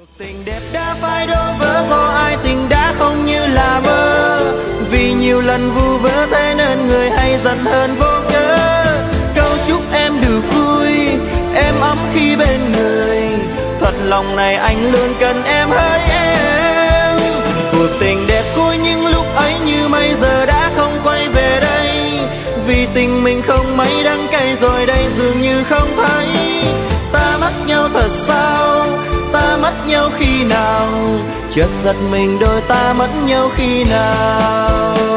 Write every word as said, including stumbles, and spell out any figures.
Tình đẹp đã phai đổ vỡ, có ai tình đã không như là mơ. Vì nhiều lần vu vơ thế nên người hay giận hơn vô cớ. Câu chúc em đủ vui, em ấm khi bên người. Thật lòng này anh luôn cần em hỡi em. Cuộc tình đẹp cuối những lúc ấy như mây giờ đã không quay về đây. Vì tình mình không mấy đắng cay rồi đây dường như không thấy. Ta mất nhau thật sao, ta mất nhau khi nào, chợt giật mình đôi ta mất nhau khi nào.